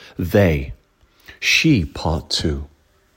They, she part two.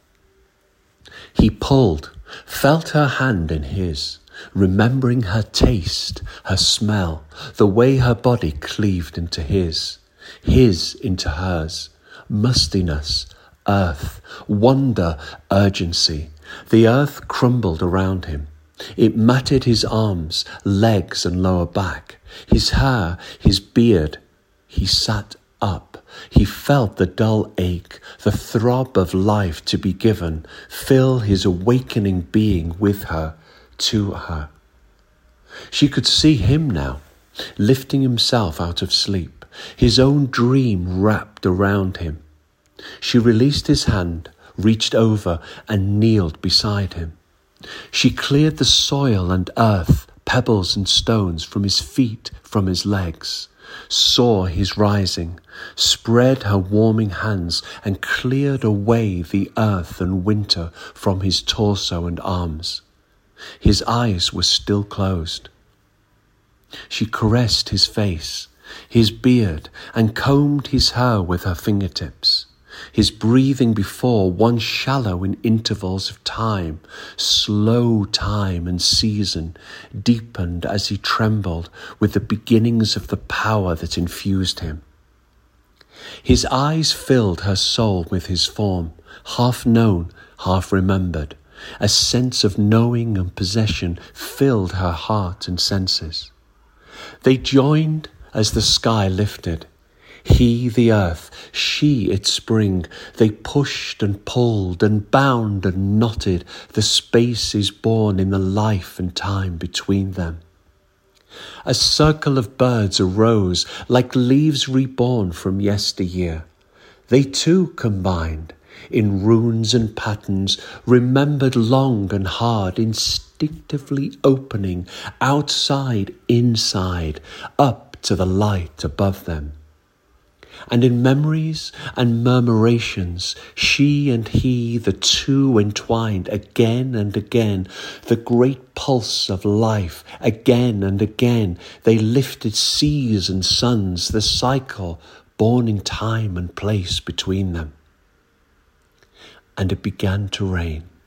He pulled, felt her hand in his, remembering her taste, her smell, the way her body cleaved into his into hers, mustiness, earth, wonder, urgency. The earth crumbled around him. It matted his arms, legs and lower back, his hair, his beard. He sat up. He felt the dull ache, the throb of life to be given, fill his awakening being with her, to her. She could see him now, lifting himself out of sleep, his own dream wrapped around him. She released his hand, reached over and kneeled beside him. She cleared the soil and earth, pebbles and stones from his feet, from his legs, saw his rising, spread her warming hands and cleared away the earth and winter from his torso and arms. His eyes were still closed. She caressed his face, his beard, and combed his hair with her fingertips. His breathing before, once shallow in intervals of time, slow time and season, deepened as he trembled with the beginnings of the power that infused him. His eyes filled her soul with his form, half known, half remembered. A sense of knowing and possession filled her heart and senses. They joined as the sky lifted. He the earth, she its spring. They pushed and pulled and bound and knotted the spaces born in the life and time between them. A circle of birds arose like leaves reborn from yesteryear. They too combined in runes and patterns, remembered long and hard, instinctively opening outside, inside, up to the light above them. And in memories and murmurations, she and he, the two entwined again and again, the great pulse of life, again and again, they lifted seas and suns, the cycle born in time and place between them. And it began to rain.